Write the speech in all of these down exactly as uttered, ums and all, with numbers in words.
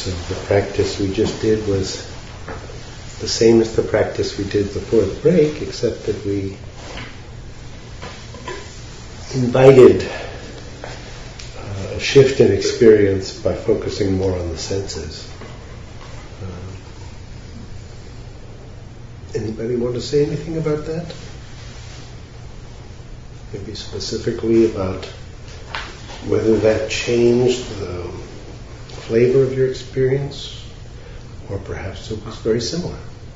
So the practice we just did was the same as the practice we did before the break, except that we invited uh, a shift in experience by focusing more on the senses. Uh, anybody want to say anything about that? Maybe specifically about whether that changed the flavor of your experience, or perhaps it was very similar.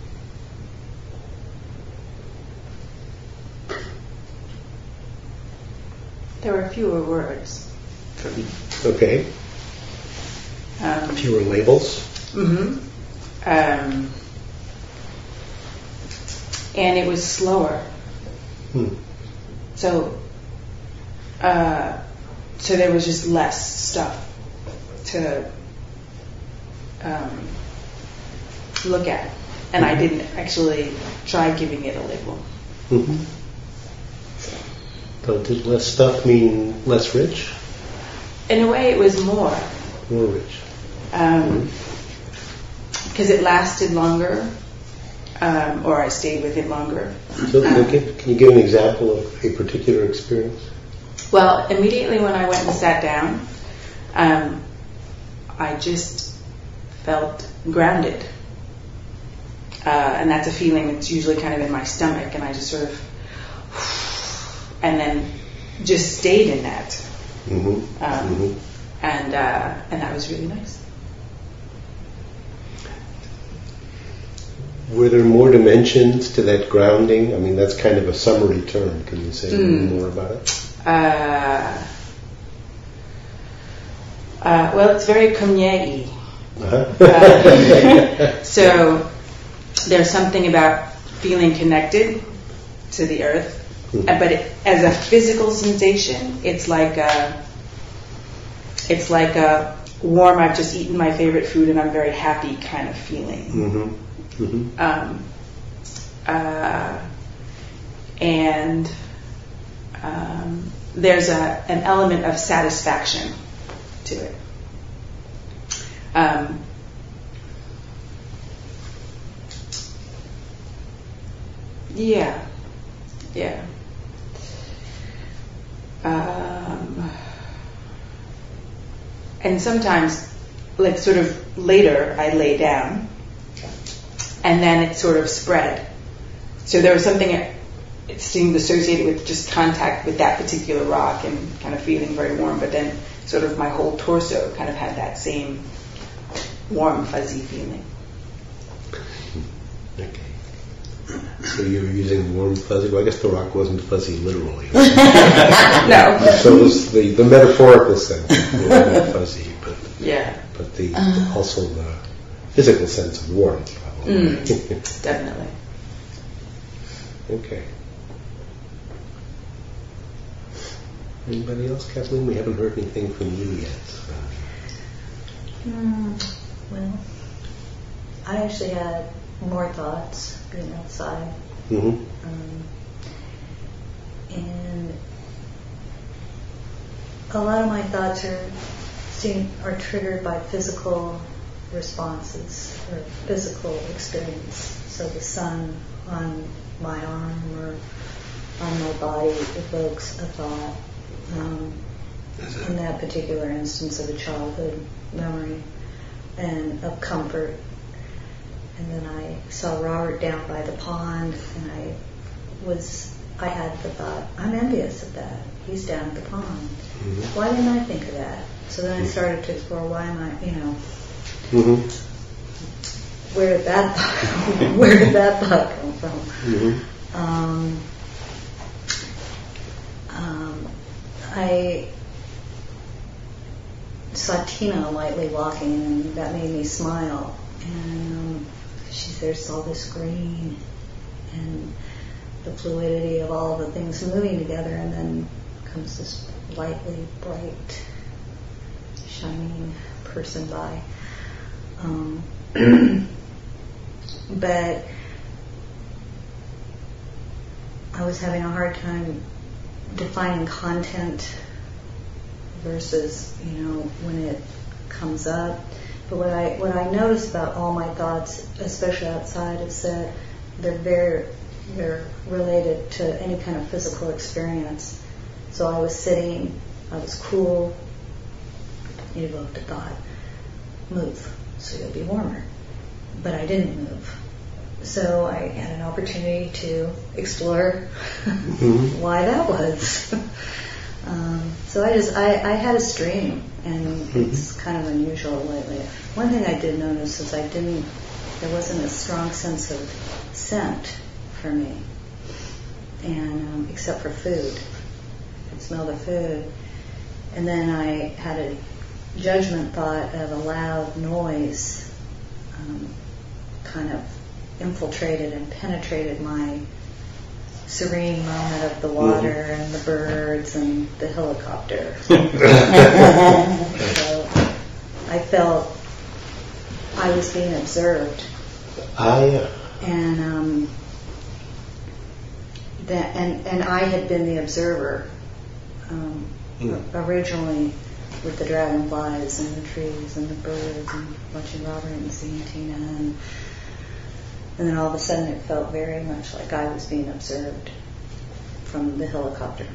There were fewer words for me. Okay. Um, Fewer labels. Mm-hmm. Um, and it was slower. Hmm. So, uh, so there was just less stuff to um, look at, and I didn't actually try giving it a label. Mm-hmm. So did less stuff mean less rich? In a way, it was more. More rich. Um, because it lasted longer, um, or I stayed with it longer. So Um, can, can you give an example of a particular experience? Well, immediately when I went and sat down, um, I just felt grounded. Uh, and that's a feeling that's usually kind of in my stomach, and I just sort of, and then just stayed in that. Mm-hmm. Um, mm-hmm. And uh, and that was really nice. Were there more dimensions to that grounding? I mean, that's kind of a summary term. Can you say Mm. more about it? Uh, uh, well, it's very Kumye-y. Uh-huh. Uh, so there's something about feeling connected to the earth, Hmm. uh, but it, as a physical sensation, it's like a, it's like a warm, I've just eaten my favorite food and I'm very happy kind of feeling. Mm-hmm. Mm-hmm. Um, uh, and um, there's a, an element of satisfaction to it. Um, yeah, yeah. Um, and sometimes, like sort of later, I lay down, and then it sort of spread. So there was something that it seemed associated with just contact with that particular rock and kind of feeling very warm, but then sort of my whole torso kind of had that same warm, fuzzy feeling. Okay. So you were using warm, fuzzy. Well, I guess the rock wasn't fuzzy literally. No. So it was the, the metaphorical sense of warm, fuzzy, but Yeah. but the also the physical sense of warmth. Probably. Mm, definitely. Okay. Anybody else, Kathleen? We haven't heard anything from you yet. So. Mm, well, I actually had more thoughts being outside. Mm-hmm. Um, and a lot of my thoughts are seem are triggered by physical responses or physical experience. So the sun on my arm or on my body evokes a thought. Um, in that particular instance of a childhood memory and of comfort. And then I saw Robert down by the pond, and I was, I had the thought, I'm envious of that. He's down at the pond. Mm-hmm. Why didn't I think of that? So then I started to explore, why am I, you know, Mm-hmm. where did that thought, where did that thought come from? Mm-hmm. Um, um, I saw Tina lightly walking, and that made me smile. And um, she's there's all this green and the fluidity of all the things moving together, and then comes this lightly bright, shining person by. Um, but I was having a hard time defining content versus, you know, when it comes up. But what I what I notice about all my thoughts, especially outside, is that they're very they're related to any kind of physical experience. So I was sitting, I was cool. It evoked a thought: move, so you'll be warmer. But I didn't move. So I had an opportunity to explore mm-hmm. why that was. um, so I just I, I had a stream, and mm-hmm. it's kind of unusual lately. One thing I did notice is I didn't. There wasn't a strong sense of scent for me, and um, except for food, I could smell the food, and then I had a judgment thought of a loud noise, um, kind of infiltrated and penetrated my serene moment of the water mm-hmm. and the birds and the helicopter. So I felt I was being observed. Ah, yeah. And um, that and and I had been the observer um, mm. originally with the dragonflies and the trees and the birds and watching Robert and seeing Tina and. And then all of a sudden it felt very much like I was being observed from the helicopter.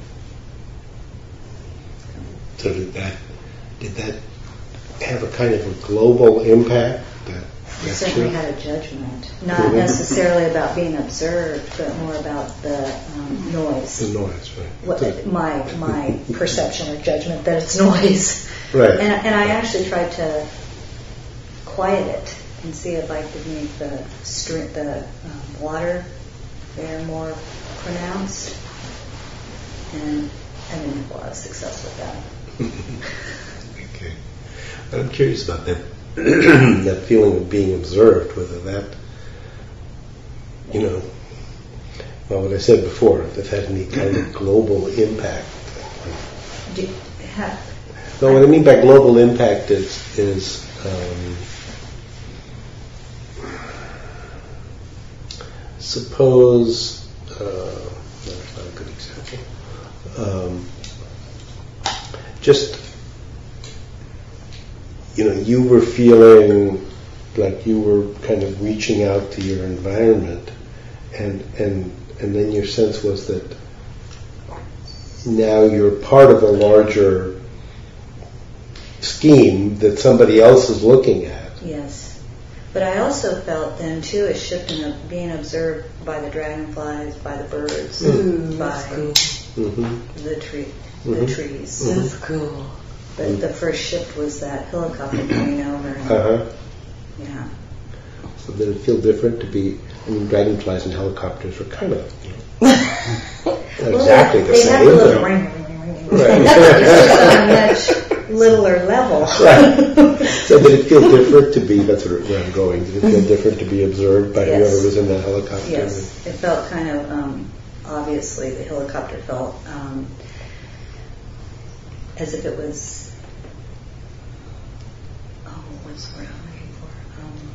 So did that did that have a kind of a global impact? That, It certainly had a judgment. Not mm-hmm. necessarily about being observed, but more about the um, noise. The noise, right. What, my my perception or judgment that it's noise. Right. And, and I actually tried to quiet it and see if I could make the stri- the um, water there more pronounced, and I didn't have a lot of success with that. Okay, I'm curious about that that feeling of being observed, whether that, you know, well, what I said before, if it had any kind of global impact. Do you have, no, what I mean by global impact is is. Um, Suppose, uh, that's not a good example, um, just, you know, you were feeling like you were kind of reaching out to your environment, and and and then your sense was that now you're part of a larger scheme that somebody else is looking at. Yes. But I also felt then too a shift in the, being observed by the dragonflies, by the birds, mm, by cool. mm-hmm. the tree, mm-hmm. the trees. Mm-hmm. That's cool. But mm-hmm. the first shift was that helicopter coming over. And, uh-huh. Yeah. So did it feel different to be? I mean, dragonflies and helicopters were kind of you know, not well, exactly they, the they same. Have a little ring, ring, ring, ring, ring. Right. It's just on a much littler level. Right. So did it feel different to be, that's where I'm going, did it feel different to be observed by yes. whoever was in that helicopter? Yes, it felt kind of, um, obviously the helicopter felt um, as if it was, oh, what's the word I'm looking for? Um,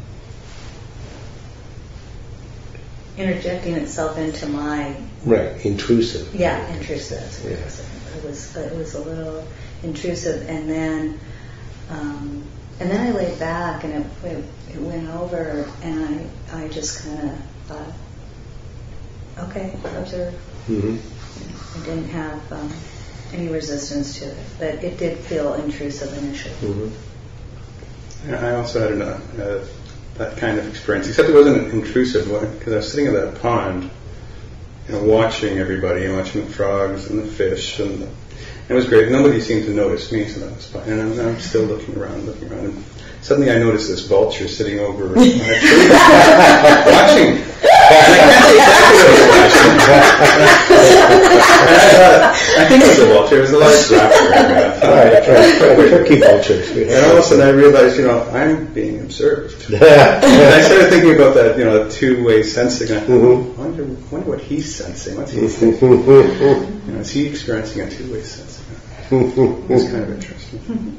interjecting itself into my... Right, intrusive. Yeah, intrusive. That's what yeah. it was. It was, it was a little intrusive, and then um, and then I laid back, and it, it, it went over, and I I just kind of thought, okay, observe. Mm-hmm. I didn't have um, any resistance to it, but it did feel intrusive initially. Mm-hmm. Yeah, I also had an, uh, uh, that kind of experience, except it wasn't intrusive, because I was sitting at that pond, you know, watching everybody, and watching the frogs and the fish, and the, it was great. Nobody seemed to notice me, so that was fine. And I'm, I'm still looking around, looking around. And suddenly I noticed this vulture sitting over on a tree, watching. And I can't say exactly what it was watching. I think it was a vulture. It was a large raptor. Right, right, right. Turkey vultures. And all of a sudden I realized, you know, I'm being observed. And I started thinking about that, you know, two-way sensing. I mm-hmm. wonder, wonder what he's sensing. What's he thinking? You know, is he experiencing a two-way sensing? It's kind of interesting.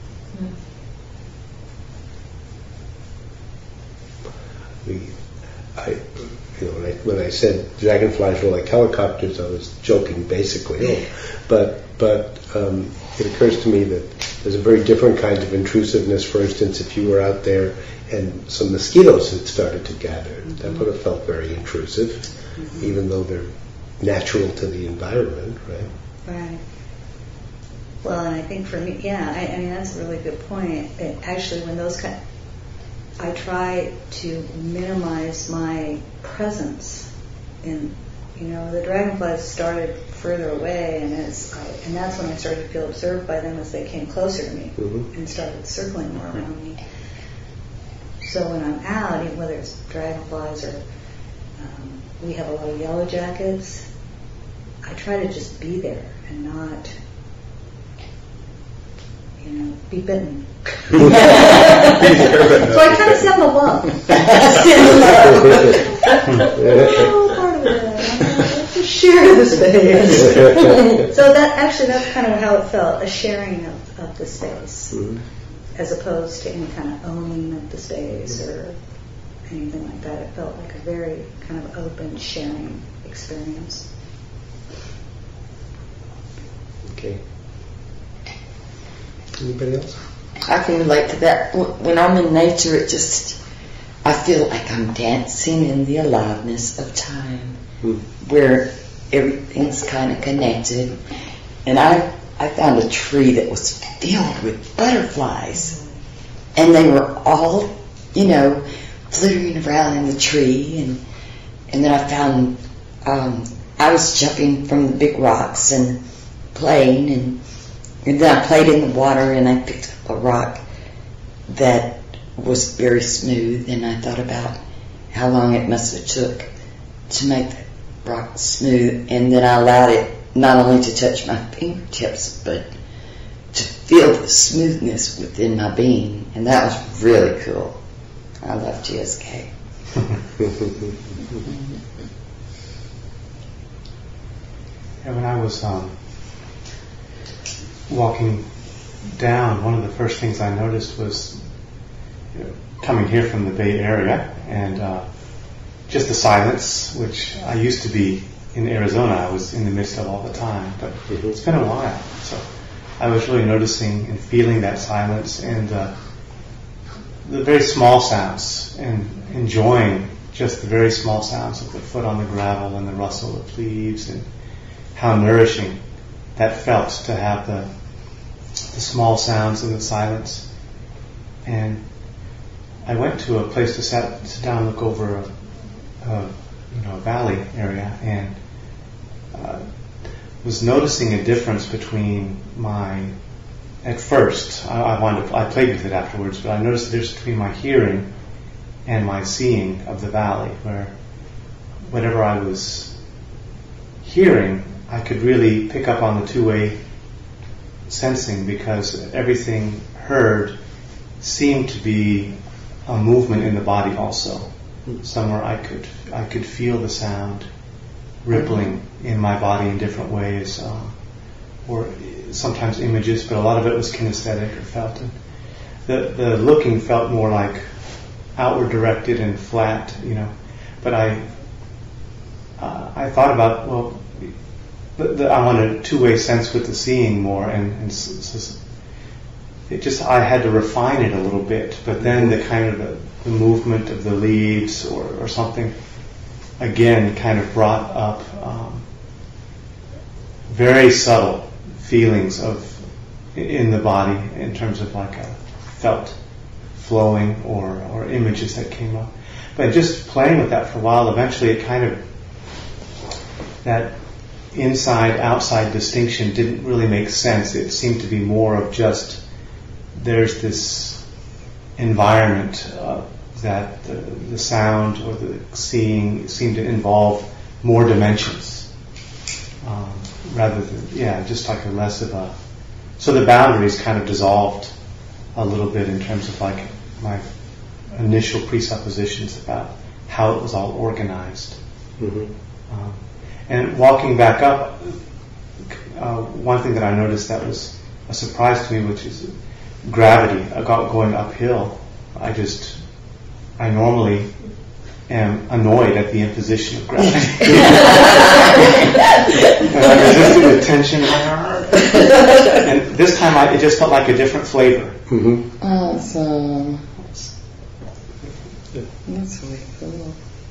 We, I, you know, when I, when I said dragonflies were like helicopters, I was joking basically. Oh, but but um, it occurs to me that there's a very different kind of intrusiveness. For instance, if you were out there and some mosquitoes had started to gather, mm-hmm. that would have felt very intrusive, mm-hmm. even though they're natural to the environment, right? Right. Well, and I think for me, yeah, I, I mean, that's a really good point. It, actually, when those kind, I try to minimize my presence in, you know, the dragonflies started further away, and as I, and that's when I started to feel observed by them as they came closer to me mm-hmm. and started circling more around me. So when I'm out, even whether it's dragonflies or um, we have a lot of yellow jackets, I try to just be there and not, you know, be bitten. So I kind of send the love. Send the love. Oh, part of it. Just share the space. So that actually, that's kind of how it felt, a sharing of, of the space, mm-hmm. as opposed to any kind of owning of the space mm-hmm. or anything like that. It felt like a very kind of open, sharing experience. Okay. Anybody else? I can relate to that. When I'm in nature, it just, I feel like I'm dancing in the aliveness of time, hmm. where everything's kind of connected. And I, I found a tree that was filled with butterflies, and they were all, you know, flittering around in the tree. And and then I found, um, I was jumping from the big rocks and playing, and And then I played in the water, and I picked up a rock that was very smooth, and I thought about how long it must have took to make that rock smooth, and then I allowed it not only to touch my fingertips, but to feel the smoothness within my being, and that was really cool. I love G S K. Yeah, when I was um, walking down, one of the first things I noticed was, you know, coming here from the Bay Area, and uh, just the silence, which I used to be in Arizona, I was in the midst of all the time, but mm-hmm. it's been a while. So I was really noticing and feeling that silence, and uh, the very small sounds, and enjoying just the very small sounds of the foot on the gravel and the rustle of leaves, and how nourishing that felt to have the the small sounds and the silence. And I went to a place to sit, sit down and look over a, a you know a valley area, and uh, was noticing a difference between my, at first I, I wanted to, I played with it afterwards, but I noticed the difference between my hearing and my seeing of the valley, where whatever I was hearing, I could really pick up on the two-way sensing, because everything heard seemed to be a movement in the body also. Somewhere I could I could feel the sound rippling in my body in different ways, um, or sometimes images, but a lot of it was kinesthetic or felt. And the the looking felt more like outward directed and flat, you know. But I uh, I thought about, well, The, the, I wanted a two-way sense with the seeing more, and, and s- s- it just, I had to refine it a little bit. But then the kind of the, the movement of the leaves or, or something, again, kind of brought up um, very subtle feelings of in the body in terms of like a felt flowing or, or images that came up. But just playing with that for a while, eventually it kind of, that inside-outside distinction didn't really make sense. It seemed to be more of just, there's this environment uh, that the, the sound or the seeing seemed to involve more dimensions, um, rather than, yeah, just like a less of a, so the boundaries kind of dissolved a little bit in terms of like my initial presuppositions about how it was all organized. Mm-hmm. Um, And walking back up, uh, one thing that I noticed that was a surprise to me, which is gravity, going uphill. I just, I normally am annoyed at the imposition of gravity. And I resisted the tension in my heart. And this time I, it just felt like a different flavor. Mm-hmm. Awesome. That's really cool.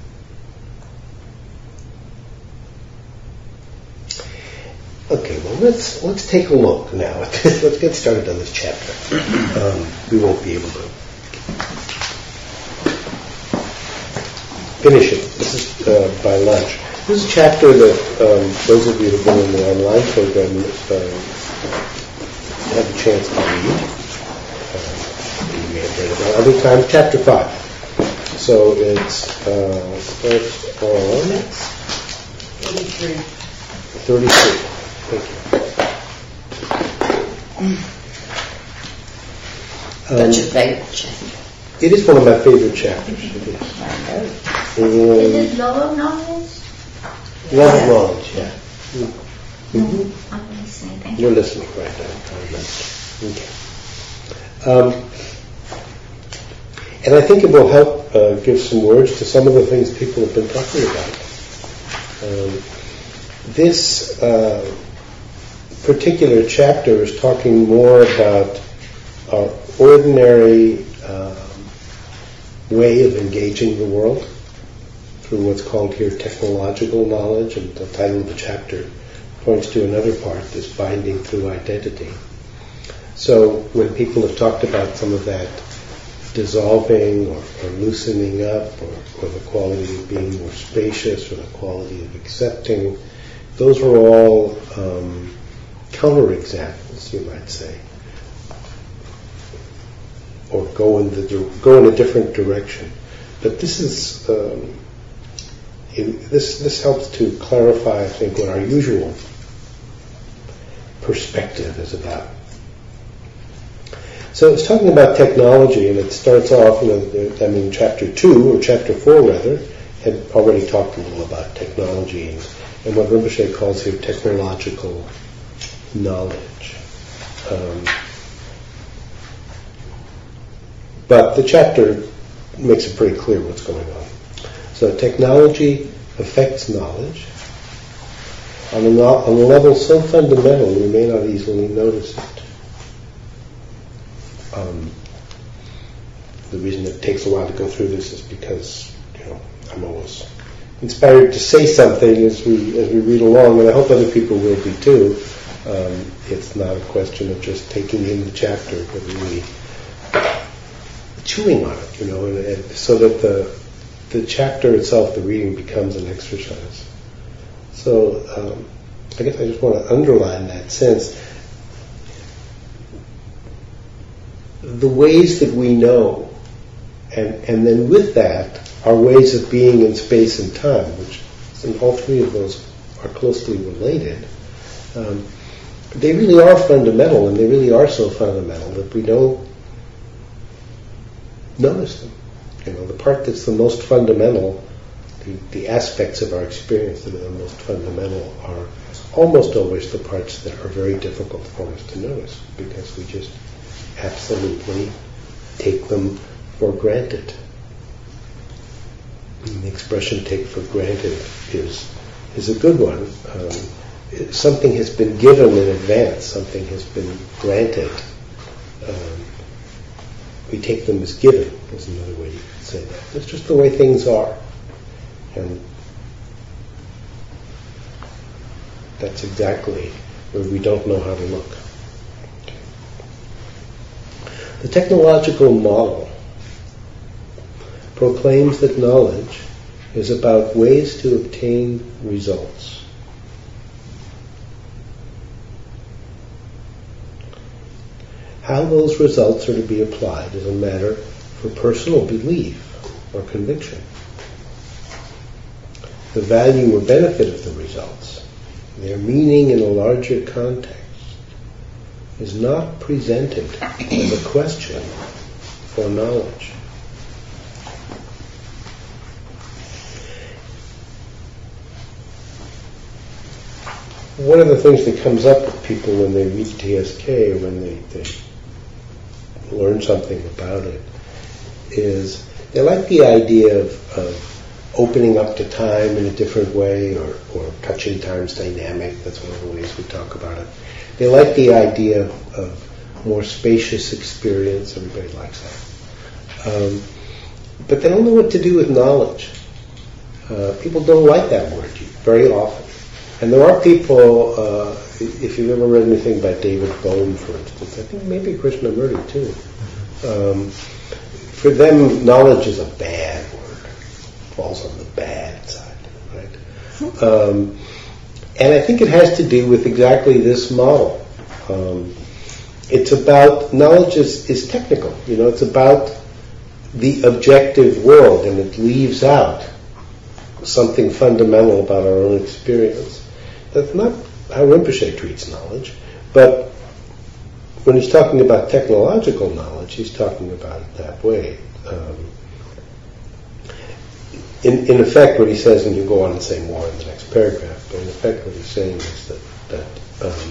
Okay, well let's let's take a look now. Let's get started on this chapter. Um, we won't be able to finish it. This is uh, by lunch. This is a chapter that um, those of you who have been in the online program uh, have a chance to read. Uh, you may have read it at other times. Chapter five. So it's uh, starts on eighty-three. thirty-three. Thank you. Um, That's your favorite chapter. It is one of my favorite chapters. It is. I know. Um, Is it lower knowledge? Love of knowledge, yeah. Mm-hmm. I'm listening. Thank You're you. listening, right now. Okay. Um, and I think it will help uh, give some words to some of the things people have been talking about. Um, this uh, particular chapter is talking more about our ordinary um, way of engaging the world through what's called here technological knowledge, and the title of the chapter points to another part, this binding through identity. So when people have talked about some of that dissolving or, or loosening up, or, or the quality of being more spacious, or the quality of accepting, those are all um, counterexamples, you might say, or go in the go in a different direction. But this is um, it, this this helps to clarify, I think, what our usual perspective is about. So it's talking about technology, and it starts off, you know, I mean, chapter two, or chapter four rather, had already talked a little about technology and, and what Rinpoche calls here technological knowledge. Um, but the chapter makes it pretty clear what's going on. So technology affects knowledge on a, no, on a level so fundamental we may not easily notice it. Um, the reason it takes a while to go through this is because, you know, I'm always inspired to say something as we as we read along, and I hope other people will be too. Um, it's not a question of just taking in the chapter, but really chewing on it, you know, and, and so that the the chapter itself, the reading, becomes an exercise. So um, I guess I just want to underline that sense. The ways that we know, and, and then with that, our ways of being in space and time, which and all three of those are closely related, um, they really are fundamental, and they really are so fundamental that we don't notice them. You know, the part that's the most fundamental, the, the aspects of our experience that are the most fundamental are almost always the parts that are very difficult for us to notice, because we just absolutely take them for granted. And the expression "take for granted" is is a good one. Um, something has been given in advance. Something has been granted. Um, we take them as given. Is another way you could say that. It's just the way things are, and that's exactly where we don't know how to look. The technological model proclaims that knowledge is about ways to obtain results. How those results are to be applied is a matter for personal belief or conviction. The value or benefit of the results, their meaning in a larger context, is not presented as a question for knowledge. One of the things that comes up with people when they read T S K, or when they, they learn something about it, is they like the idea of, of opening up to time in a different way, or, or touching time's dynamic. That's one of the ways we talk about it. They like the idea of, of more spacious experience. Everybody likes that. Um, but they don't know what to do with knowledge. Uh, people don't like that word very often. And there are people, uh, if you've ever read anything by David Bohm, for instance, I think maybe Krishnamurti too, um, for them knowledge is a bad word. Falls on the bad side, right? Um, and I think it has to do with exactly this model. Um, it's about, knowledge is, is technical, you know, it's about the objective world, and it leaves out something fundamental about our own experience. That's not how Rinpoche treats knowledge, but when he's talking about technological knowledge, he's talking about it that way. Um, in, in effect, what he says, and you go on and say more in the next paragraph, but in effect what he's saying is that, that um,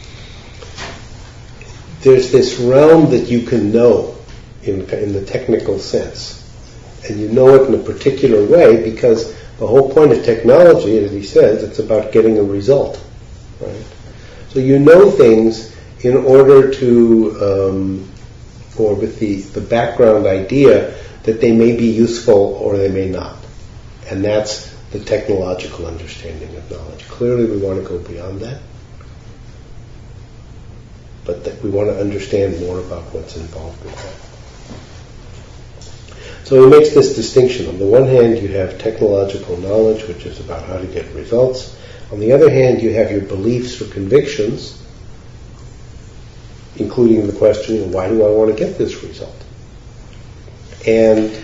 there's this realm that you can know in, in the technical sense, and you know it in a particular way because the whole point of technology, as he says, it's about getting a result, right? So you know things in order to, um, or with the, the background idea that they may be useful or they may not. And that's the technological understanding of knowledge. Clearly we want to go beyond that, but that we want to understand more about what's involved with that. So he makes this distinction. On the one hand, you have technological knowledge, which is about how to get results. On the other hand, you have your beliefs or convictions, including the question, why do I want to get this result? And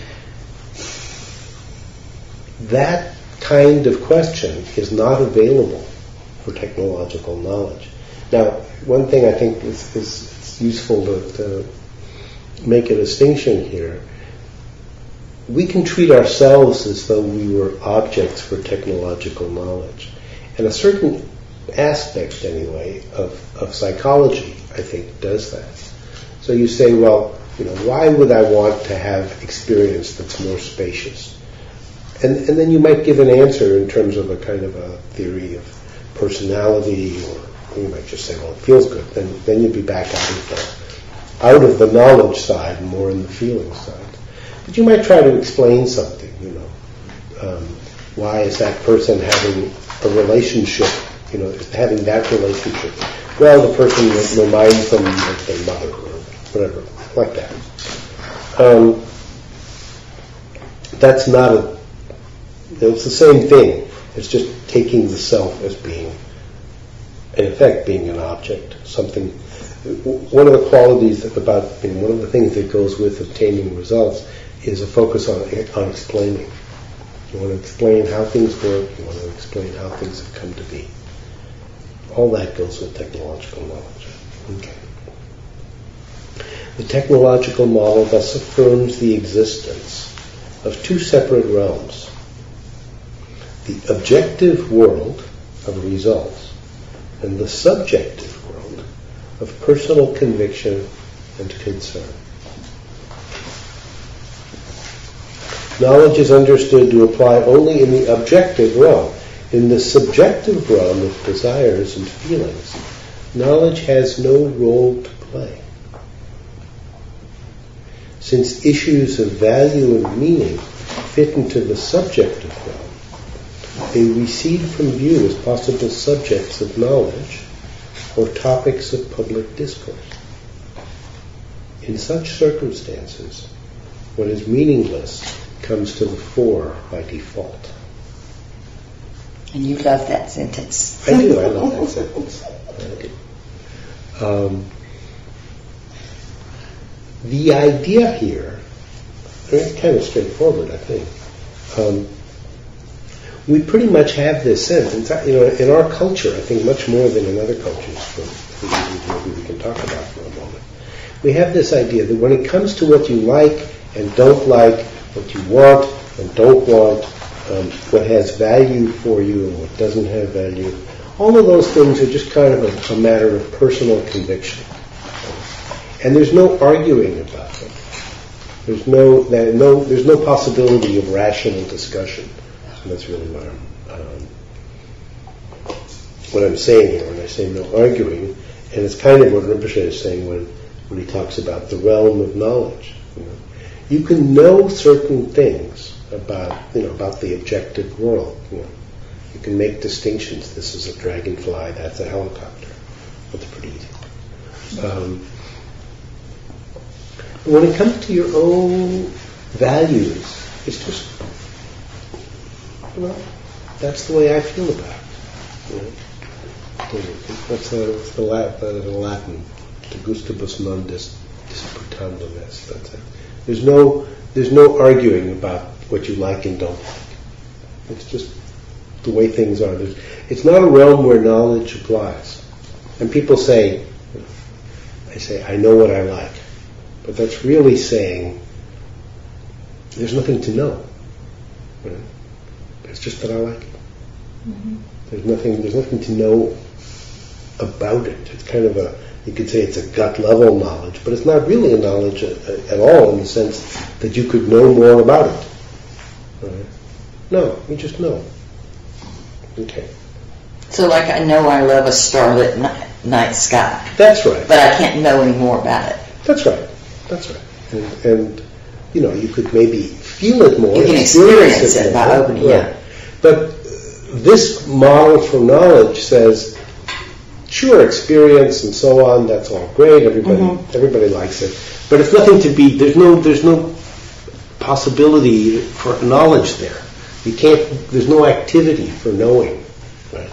that kind of question is not available for technological knowledge. Now, one thing I think is, is it's useful to, to make a distinction here. We can treat ourselves as though we were objects for technological knowledge. And a certain aspect, anyway, of, of psychology, I think, does that. So you say, well, you know, why would I want to have experience that's more spacious? And, and then you might give an answer in terms of a kind of a theory of personality, or you might just say, well, it feels good. Then, then you'd be back out of the, out of the knowledge side and more in the feeling side. But you might try to explain something, you know. Um, why is that person having a relationship, you know, having that relationship? Well, the person reminds them of their mother or whatever, like that. Um, that's not a, it's the same thing. It's just taking the self as being, in effect, being an object, something. One of the qualities about, you know, one of the things that goes with obtaining results is a focus on on explaining. You want to explain how things work. You want to explain how things have come to be. All that goes with technological knowledge. Okay. The technological model thus affirms the existence of two separate realms: the objective world of results and the subjective world of personal conviction and concern. Knowledge is understood to apply only in the objective realm. In the subjective realm of desires and feelings, knowledge has no role to play. Since issues of value and meaning fit into the subjective realm, they recede from view as possible subjects of knowledge or topics of public discourse. In such circumstances, what is meaningless comes to the fore by default. And you love that sentence. I do, I love that sentence. I do. Um, the idea here, it's kind of straightforward, I think. Um, we pretty much have this sense, in, fact, you know, in our culture, I think much more than in other cultures, for reasons maybe we can talk about for a moment. We have this idea that when it comes to what you like and don't like, what you want and don't want, um, what has value for you and what doesn't have value, all of those things are just kind of a, a matter of personal conviction. And there's no arguing about them. There's no, no, there's no possibility of rational discussion And that's really what I'm um, what I'm saying here when I say no arguing. And it's kind of what Rinpoche is saying when, when he talks about the realm of knowledge. You know, you can know certain things about you know about the objective world. You know, you can make distinctions. This is a dragonfly. That's a helicopter. That's pretty easy. Um, but when it comes to your own values, it's just well, that's the way I feel about it. You know? What's, uh, what's the Latin? Uh, the Latin? De gustibus non dis, disputandum est. That's it. There's no, there's no arguing about what you like and don't like. It's just the way things are. There's, it's not a realm where knowledge applies. And people say, they say, I know what I like, but that's really saying there's nothing to know. You know? It's just that I like it. Mm-hmm. There's nothing. There's nothing to know about it. It's kind of a, you could say it's a gut level knowledge, but it's not really a knowledge at, at all in the sense that you could know more about it. Right? No, you just know. Okay. So like I know I love a starlit night, night sky. That's right. But I can't know any more about it. That's right. That's right. And, and you know, you could maybe feel it more. You can experience it, it by more. opening right. it. But this model for knowledge says, sure, experience and so on, that's all great, everybody mm-hmm. everybody likes it. But it's nothing to be, there's no there's no possibility for knowledge there. You can't, there's no activity for knowing. Right?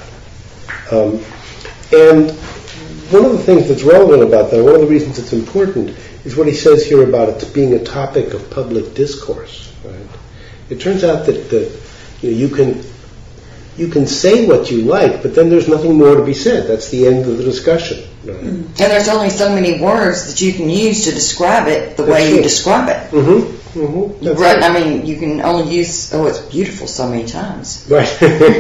Um, and one of the things that's relevant about that, one of the reasons it's important, is what he says here about it being a topic of public discourse. Right? It turns out that, that you know, you can you can say what you like, but then there's nothing more to be said. That's the end of the discussion. Right? Mm. And there's only so many words that you can use to describe it the That's way true. you describe it. Mm-hmm. Mm-hmm. That's right. right. I mean, you can only use, oh, it's beautiful so many times. Right.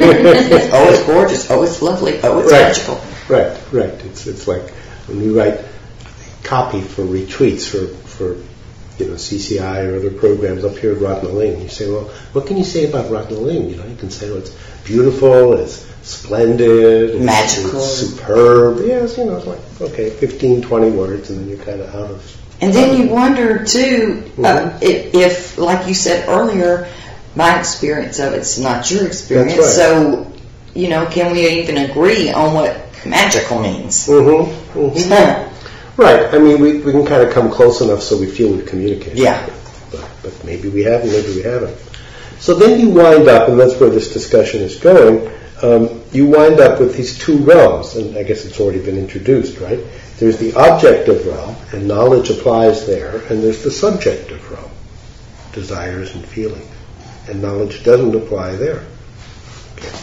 Oh, it's gorgeous. Oh, it's lovely. Oh, it's right. magical. Right, right. It's it's like when we write copy for retweets for, for you know, C C I or other programs up here at Ratnaling. You say, well, what can you say about Ratnaling? You know, you can say, well, it's beautiful, it's splendid, it's, magical, it's superb. Yes, you know, it's like, okay, fifteen, twenty words, and then you're kind of out of... And then you wonder, too, mm-hmm. uh, if, if, like you said earlier, my experience of it's not your experience. That's right. So, you know, can we even agree on what magical means? Mm-hmm. Mm-hmm. Right. I mean, we, we can kind of come close enough so we feel we've communicated. Yeah. But, but maybe we haven't, maybe we haven't. So then you wind up, and that's where this discussion is going, um, you wind up with these two realms, and I guess it's already been introduced, right? There's the objective realm, and knowledge applies there, and there's the subjective realm, desires and feelings, and knowledge doesn't apply there. Okay.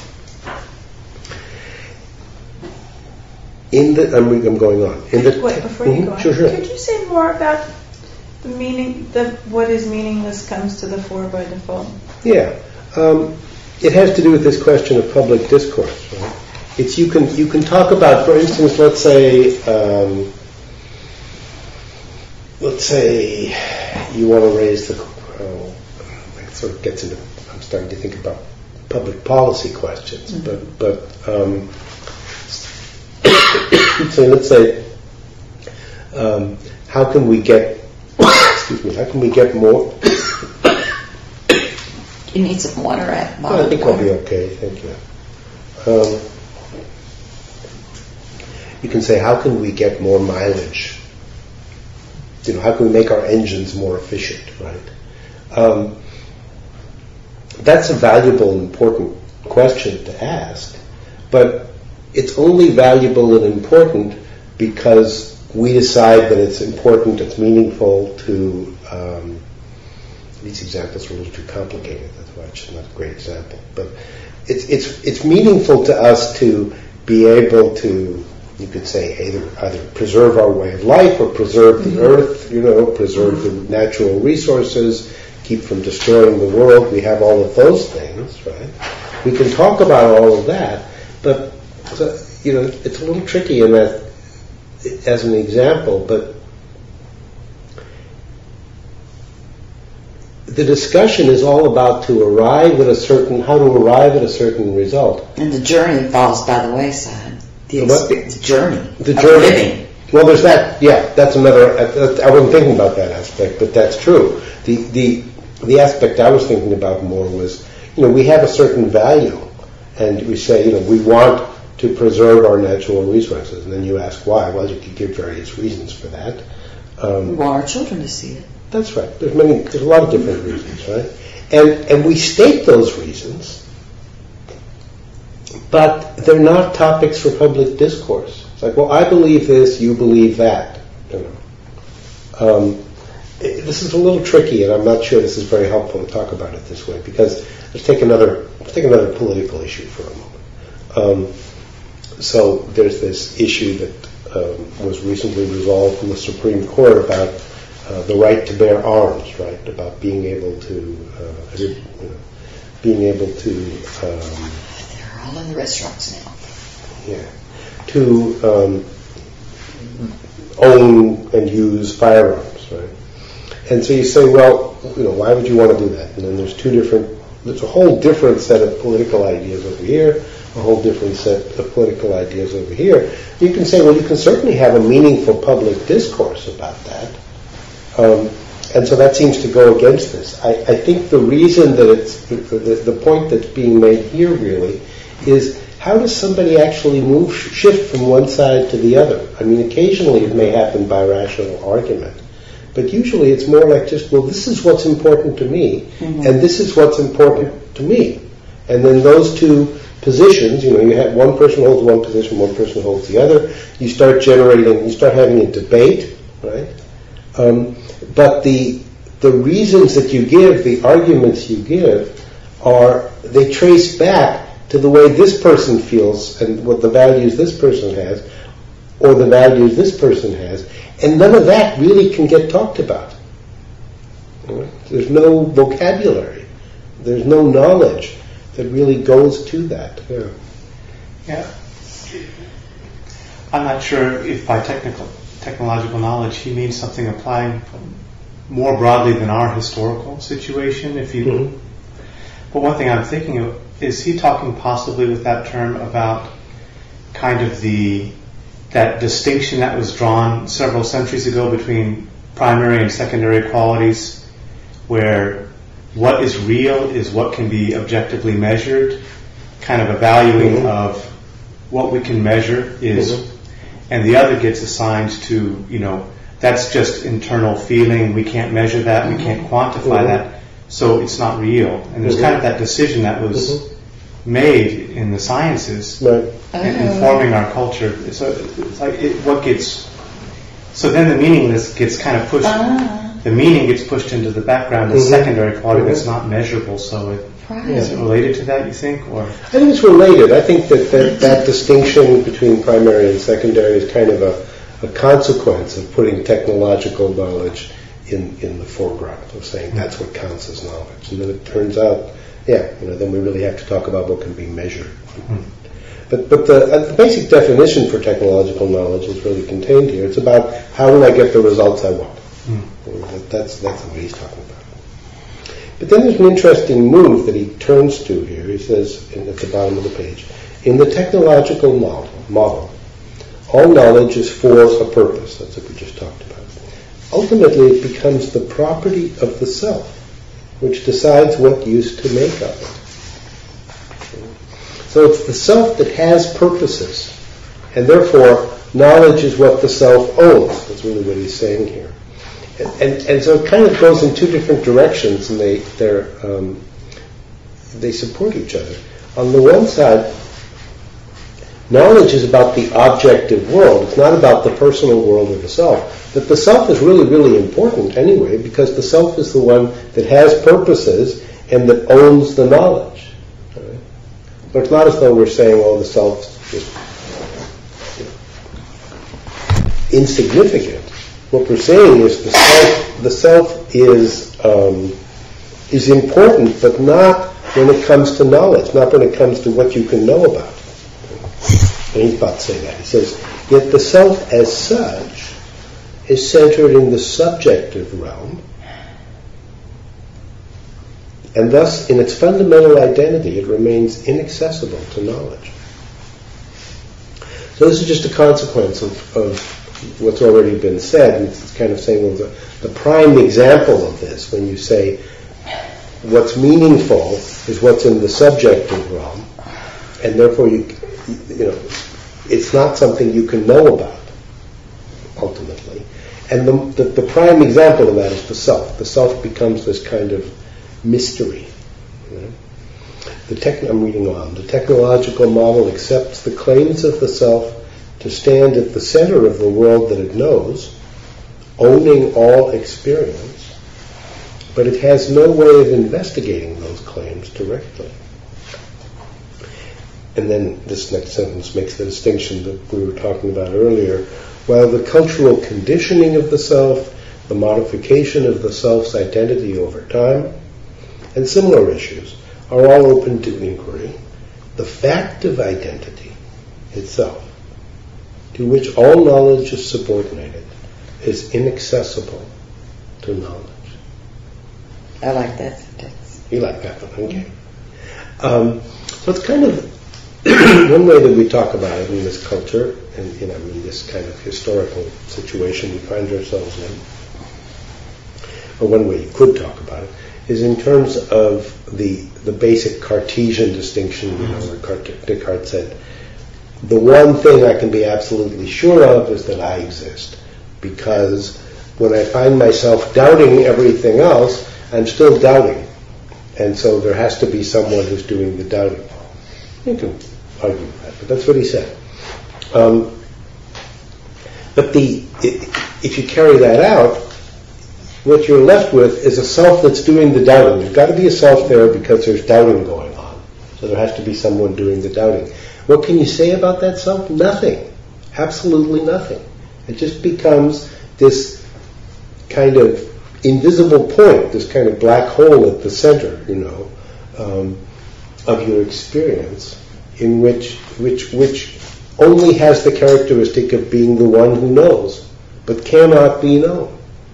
In the, I'm, I'm going on. In the, Wait, before mm-hmm, you go on, sure, sure. could you say more about the meaning, the what is meaningless comes to the fore by default? Yeah. Um, it has to do with this question of public discourse. Right? It's you can you can talk about, for instance, let's say um, let's say you want to raise the. Uh, it sort of gets into. I'm starting to think about public policy questions, mm-hmm. but but um, so let's say um, how can we get excuse me how can we get more. You need some water at Oh, I think I'll be okay, thank you. Um, you can say, how can we get more mileage? You know, how can we make our engines more efficient, right? Um, that's a valuable and important question to ask, but it's only valuable and important because we decide that it's important, it's meaningful to... Um, these examples are a little too complicated. That's why it's not a great example. But it's it's it's meaningful to us to be able to, you could say, either either preserve our way of life or preserve the mm-hmm. earth, you know, preserve mm-hmm. the natural resources, keep from destroying the world. We have all of those things, right? We can talk about all of that, but so, you know, it's a little tricky in that as an example, but the discussion is all about to arrive at a certain, how to arrive at a certain result. And the journey falls by the wayside. The, The what? expe- the journey. The of journey. living. Well, there's that. Yeah, that's another. I wasn't thinking about that aspect, but that's true. The the the aspect I was thinking about more was, you know, we have a certain value, and we say, you know, we want to preserve our natural resources, and then you ask why. Well, you could give various reasons for that. Um, We want our children to see it. That's right. There's many. There's a lot of different reasons, right? And and we state those reasons, but they're not topics for public discourse. It's like, well, I believe this, you believe that. You know, um, it, this is a little tricky, and I'm not sure this is very helpful to talk about it this way. Because let's take another let's take another political issue for a moment. Um, so there's this issue that um, was recently resolved from the Supreme Court about uh, the right to bear arms, right? About being able to, uh, you know, being able to. Um, They're all in the restaurants now. Yeah, to um, own and use firearms, right? And so you say, well, you know, why would you want to do that? And then there's two different, there's a whole different set of political ideas over here, a whole different set of political ideas over here. You can say, well, you can certainly have a meaningful public discourse about that. Um, and so that seems to go against this. I, I think the reason that it's, the, the, the point that's being made here really is, how does somebody actually move, shift from one side to the other? I mean, occasionally it may happen by rational argument, but usually it's more like just, well, this is what's important to me, mm-hmm. and this is what's important to me. And then those two positions, you know, you have one person holds one position, one person holds the other. You start generating, you start having a debate, right? Um, but the the reasons that you give, the arguments you give, are, they trace back to the way this person feels and what the values this person has, or the values this person has, and none of that really can get talked about. Right? There's no vocabulary. There's no knowledge that really goes to that. Yeah. Yeah. I'm not sure if by technical technological knowledge he means something applying more broadly than our historical situation. If you, mm-hmm. But one thing I'm thinking of, is he talking possibly with that term about kind of the that distinction that was drawn several centuries ago between primary and secondary qualities, where what is real is what can be objectively measured, kind of a valuing mm-hmm. of what we can measure is, mm-hmm. and the other gets assigned to, you know, that's just internal feeling, we can't measure that, mm-hmm. we can't quantify mm-hmm. that, so it's not real. And there's mm-hmm. kind of that decision that was mm-hmm. made in the sciences, right. in, informing our culture. So it's like it, what gets, so then the meaningless gets kind of pushed, uh-huh. the meaning gets pushed into the background as mm-hmm. secondary quality mm-hmm. that's not measurable. So it, right. is it related to that, you think? Or I think it's related. I think that that, that distinction between primary and secondary is kind of a, a consequence of putting technological knowledge in, in the foreground, of saying mm-hmm. that's what counts as knowledge. And then it turns out, yeah, you know, then we really have to talk about what can be measured. Mm-hmm. But but the, uh, the basic definition for technological knowledge is really contained here. It's about how do I get the results I want. Mm. That's that's what he's talking about. But then there's an interesting move that he turns to here. He says in, at the bottom of the page, in the technological model, model, all knowledge is for a purpose. That's what we just talked about. Ultimately, it becomes the property of the self, which decides what use to make of it. So it's the self that has purposes, and therefore knowledge is what the self owns. That's really what he's saying here. And, and, and so it kind of goes in two different directions, and they they're, um, they support each other. On the one side, knowledge is about the objective world. It's not about the personal world of the self. But the self is really, really important anyway, because the self is the one that has purposes and that owns the knowledge. Right? But it's not as though we're saying, oh, the self's just you know, insignificant. What we're saying is the self, the self is um, is important, but not when it comes to knowledge, not when it comes to what you can know about. And he's about to say that. He says, yet the self as such is centered in the subjective realm, and thus in its fundamental identity it remains inaccessible to knowledge. So this is just a consequence of, of what's already been said, and it's kind of saying, well, the, the prime example of this, when you say what's meaningful is what's in the subjective realm, and therefore you, you know, it's not something you can know about, ultimately. And the, the, the prime example of that is the self. The self becomes this kind of mystery. You know? The tech, I'm reading on. The technological model accepts the claims of the self to stand at the center of the world that it knows, owning all experience, but it has no way of investigating those claims directly. And then this next sentence makes the distinction that we were talking about earlier. While the cultural conditioning of the self, the modification of the self's identity over time, and similar issues are all open to inquiry, the fact of identity itself, to which all knowledge is subordinated, is inaccessible to knowledge. I like that sentence. You like that one, okay. Um, so it's kind of one way that we talk about it in this culture, and you know, in this kind of historical situation we find ourselves in, or one way you could talk about it, is in terms of the the basic Cartesian distinction, you know, where Descartes said, the one thing I can be absolutely sure of is that I exist, because when I find myself doubting everything else, I'm still doubting, and so there has to be someone who's doing the doubting. You can argue that, but that's what he said. Um, but the if you carry that out, what you're left with is a self that's doing the doubting. There's got to be a self there because there's doubting going on. So there has to be someone doing the doubting. What can you say about that self? Nothing. Absolutely nothing. It just becomes this kind of invisible point, this kind of black hole at the center, you know, um, of your experience, in which which which only has the characteristic of being the one who knows, but cannot be known.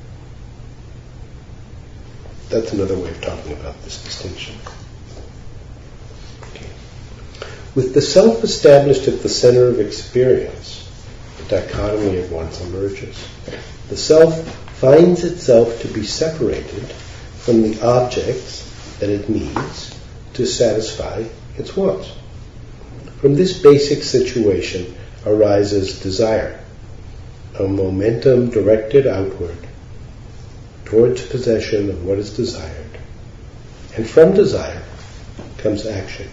That's another way of talking about this distinction. Okay. With the self established at the center of experience, the dichotomy at once emerges. The self finds itself to be separated from the objects that it needs to satisfy its wants. From this basic situation arises desire, a momentum directed outward towards possession of what is desired. And from desire comes action.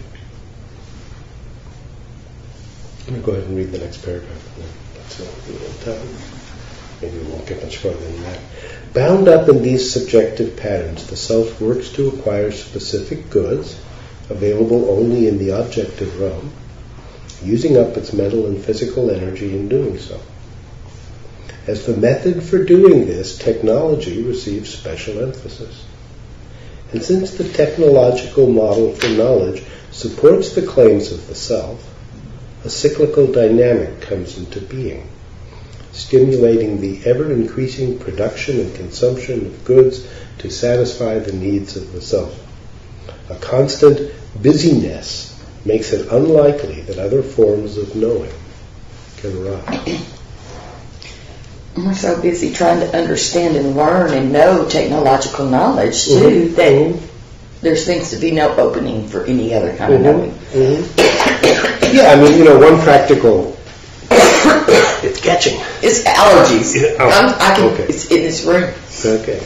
I'm going to go ahead and read the next paragraph. That's all. Maybe we won't get much further than that. Bound up in these subjective patterns, the self works to acquire specific goods, available only in the objective realm, using up its mental and physical energy in doing so. As the method for doing this, technology receives special emphasis. And since the technological model for knowledge supports the claims of the self, a cyclical dynamic comes into being, stimulating the ever-increasing production and consumption of goods to satisfy the needs of the self. A constant busyness makes it unlikely that other forms of knowing can arise. We're so busy trying to understand and learn and know technological knowledge, too, Mm-hmm. that Mm-hmm. there seems to be no opening for any other kind of Mm-hmm. knowing. Mm-hmm. Yeah, I mean, you know, one practical... it's catching. It's allergies. Yeah, oh, I'm, I can, okay. It's in this room. Okay.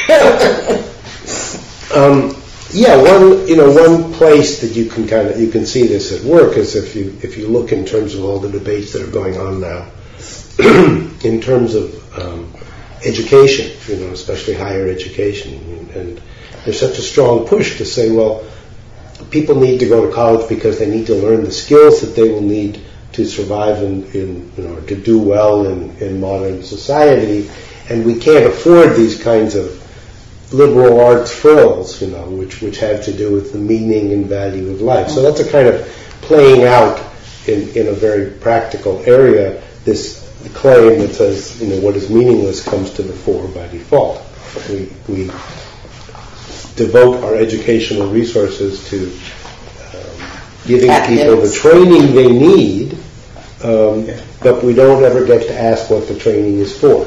um, yeah, one you know one place that you can kind of you can see this at work is if you if you look in terms of all the debates that are going on now, in terms of um, education, you know, especially higher education, and, and there's such a strong push to say, well, people need to go to college because they need to learn the skills that they will need to survive in, in you know, to do well in, in modern society, and we can't afford these kinds of liberal arts frills, you know, which which have to do with the meaning and value of life. So that's a kind of playing out in, in a very practical area, this claim that says, you know, what is meaningless comes to the fore by default. We we devote our educational resources to um, giving people the Academics. training they need, um, but we don't ever get to ask what the training is for,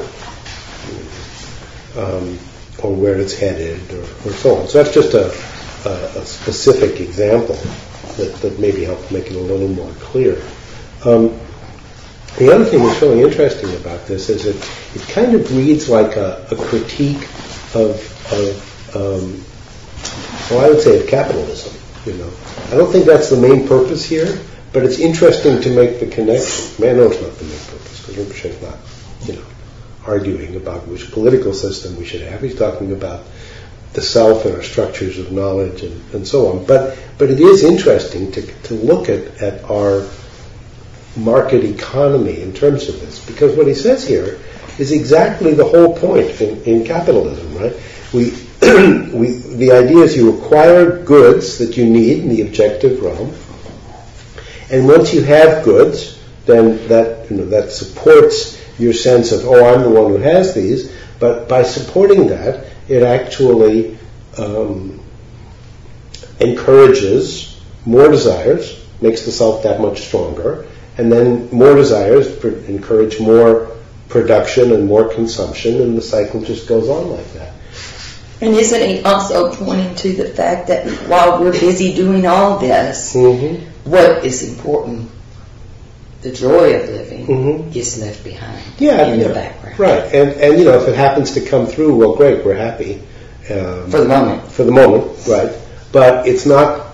um, or where it's headed, or, or so on. So that's just a, a, a specific example that, that maybe helps make it a little more clear. Um, the other thing that's really interesting about this is that it kind of reads like a, a critique of, of um, well, I would say of capitalism. You know, I don't think that's the main purpose here, but it's interesting to make the connection. I know it's not the main purpose because Rinpoche's not, you know, arguing about which political system we should have. He's talking about the self and our structures of knowledge and, and so on. But but it is interesting to to look at, at our market economy in terms of this, because what he says here is exactly the whole point in, in capitalism, right? We we the idea is you acquire goods that you need in the objective realm, and once you have goods, then that you know that supports your sense of, oh, I'm the one who has these. But by supporting that, it actually um, encourages more desires, makes the self that much stronger, and then more desires pr- encourage more production and more consumption, and the cycle just goes on like that. And isn't he also pointing to the fact that while we're busy doing all this, Mm-hmm. what is important, the joy of living, Mhm. is left behind Yeah, in yeah. the background. Right, and and you know if it happens to come through, well, great, we're happy um, For the moment. for the moment, right? But it's not.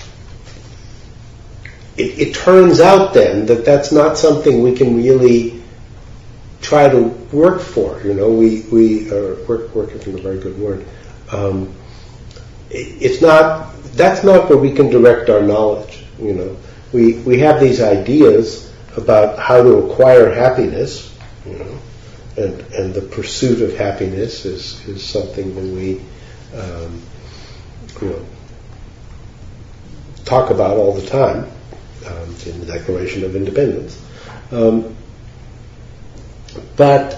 It, it turns out then that that's not something we can really try to work for. You know, we we are work work isn't a very good word. Um, it, it's not. That's not where we can direct our knowledge. You know, we we have these ideas about how to acquire happiness, you know, and and the pursuit of happiness is is something that we, um, you know, talk about all the time um, in the Declaration of Independence. Um, but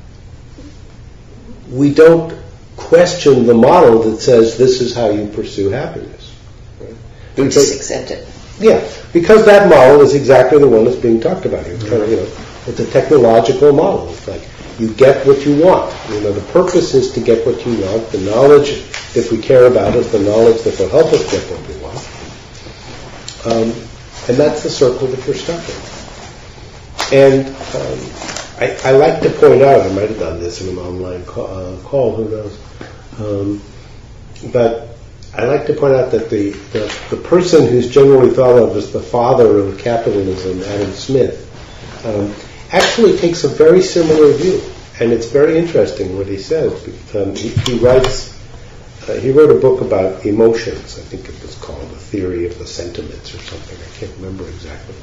we don't question the model that says this is how you pursue happiness. Right? We just accept it. Yeah, because that model is exactly the one that's being talked about here. It's kind of, you know, it's a technological model. It's like you get what you want. You know, the purpose is to get what you want. The knowledge, if we care about it, the knowledge that will help us get what we want. Um, and that's the circle that we're stuck in. And um, I, I like to point out, I might have done this in an online call, uh, call who knows, um, but I like to point out that the, the, the person who's generally thought of as the father of capitalism, Adam Smith, um, actually takes a very similar view. And it's very interesting what he says. Um, he, he writes, uh, he wrote a book about emotions. I think it was called The Theory of the Sentiments or something. I can't remember exactly.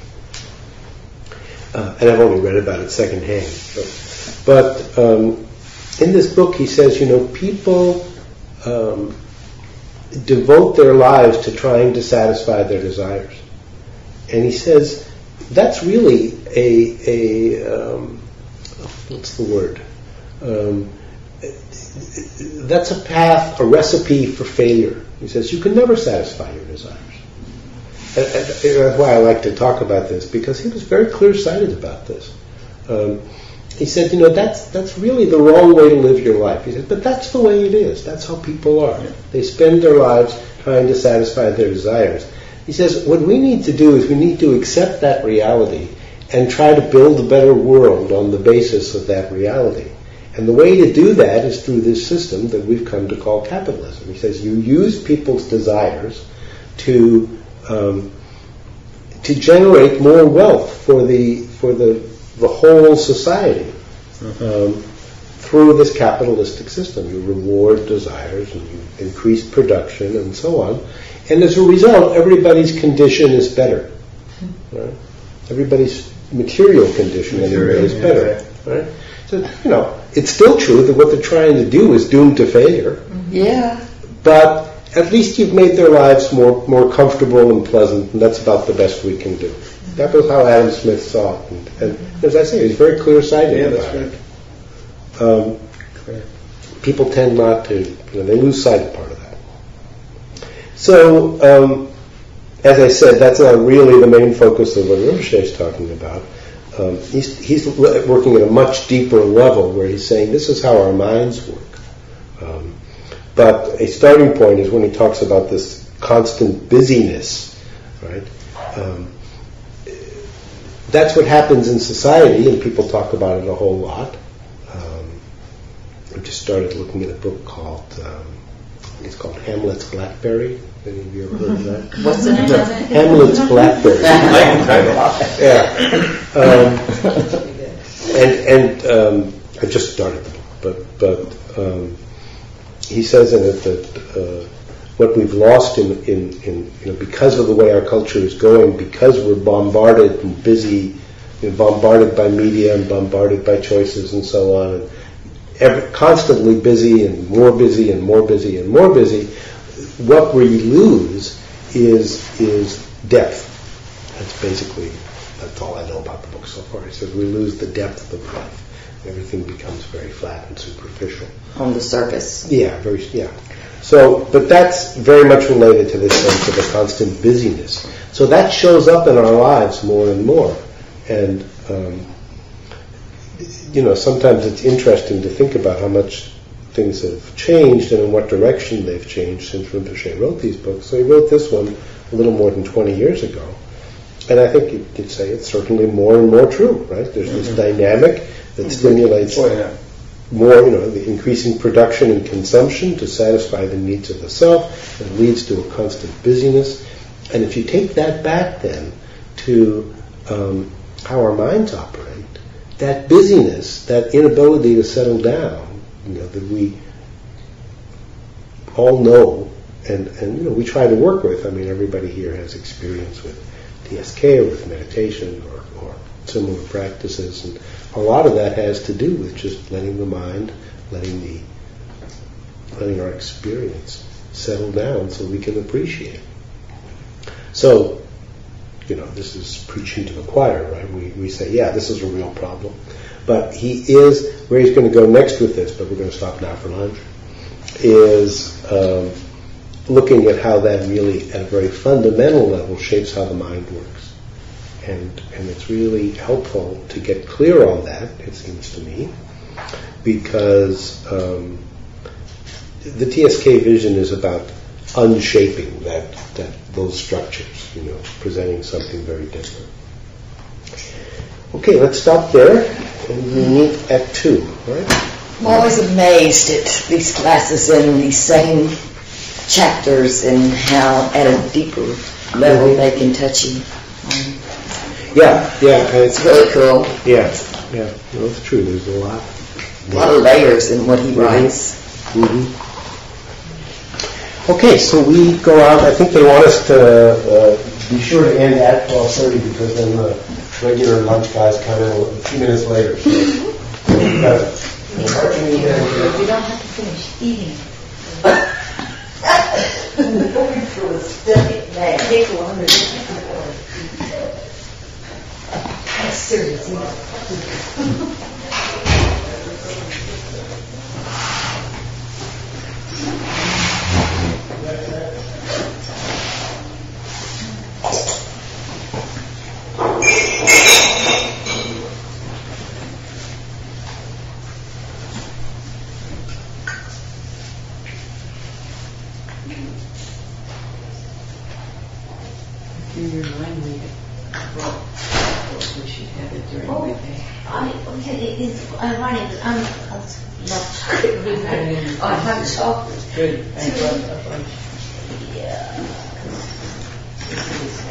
Uh, and I've only read about it secondhand. But, but um, in this book he says, you know, people um, devote their lives to trying to satisfy their desires. And he says that's really a, a um, what's the word? Um, that's a path, a recipe for failure. He says you can never satisfy your desires. And, and that's why I like to talk about this, because he was very clear-sighted about this. Um, he said, you know, that's that's really the wrong way to live your life. He said, but that's the way it is. That's how people are. They spend their lives trying to satisfy their desires. He says, what we need to do is we need to accept that reality and try to build a better world on the basis of that reality. And the way to do that is through this system that we've come to call capitalism. He says you use people's desires to um, to generate more wealth for the for the the whole society um, through this capitalistic system. You reward desires and you increase production and so on. And as a result, everybody's condition is better. Right? Everybody's material condition Material, is yeah. better. Right? So, you know, it's still true that what they're trying to do is doomed to failure. Yeah. But at least you've made their lives more more comfortable and pleasant, and that's about the best we can do. That was how Adam Smith saw it. And, and as I say, he's very clear-sighted Yeah, about that's it. Um, Clear. people tend not to, you know, they lose sight of part of that. So, um, as I said, that's not really the main focus of what Rinpoche is talking about. Um, he's, he's working at a much deeper level where he's saying this is how our minds work. Um, but a starting point is when he talks about this constant busyness, right? Um, that's what happens in society, and people talk about it a whole lot. Um, I just started looking at a book called, um, it's called Hamlet's Blackberry. Any of you ever heard of that? What's the name of it? Hamlet's Blackberry. Latin title. Yeah. Um, and and um, I just started the book, but but um, he says in it that uh, what we've lost in, in, in you know because of the way our culture is going, because we're bombarded and busy, you know, bombarded by media and bombarded by choices and so on, and ever, constantly busy and more busy and more busy and more busy. What we lose is is depth. That's basically that's all I know about the book so far. He says we lose the depth of life. Everything becomes very flat and superficial. On the surface. Yeah, very yeah. So, but that's very much related to this sense of a constant busyness. So that shows up in our lives more and more. And um, you know, sometimes it's interesting to think about how much things have changed and in what direction they've changed since Rinpoche wrote these books. So he wrote this one a little more than twenty years ago. And I think you could say it's certainly more and more true, right? There's this dynamic that stimulates Oh, yeah. more, you know, the increasing production and consumption to satisfy the needs of the self, and leads to a constant busyness. And if you take that back then to um, how our minds operate, that busyness, that inability to settle down, you know, that we all know and, and you know, we try to work with. I mean, everybody here has experience with T S K or with meditation or, or similar practices, and a lot of that has to do with just letting the mind, letting the letting our experience settle down so we can appreciate it. So, you know, this is preaching to the choir, right? We we say, yeah, this is a real problem. But he is, where he's going to go next with this, but we're going to stop now for lunch, is um, looking at how that really, at a very fundamental level, shapes how the mind works. And and it's really helpful to get clear on that, it seems to me, because um, the T S K vision is about unshaping that, that those structures, you know, presenting something very different. Okay, let's stop there, and we meet at two, right? I'm always amazed at these classes and these same chapters and how at a deeper level they can touch you. Um, Yeah, yeah. it's really cool. Yeah, yeah. No, it's true. There's a lot. A lot of layers in what he writes. Mm-hmm. Okay, so we go out. I think they want us to uh, be sure to end at twelve thirty because then the regular lunch guys come in a few minutes later. So, uh, We don't have to finish eating. Take longer. That's serious. You remind me well, we should have it during Oh, the day. I, okay, it is ironic. I'm, I love chocolate. Mm. I have chocolate. Good. I Too. brought a bunch. Yeah. This is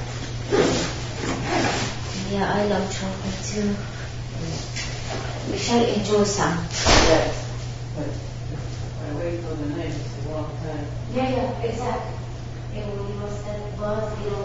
Yeah, I love chocolate too. We shall enjoy some. yes. But I wait for the night. It's a long time. Yeah, yeah, exactly. And we must have buzz, you know,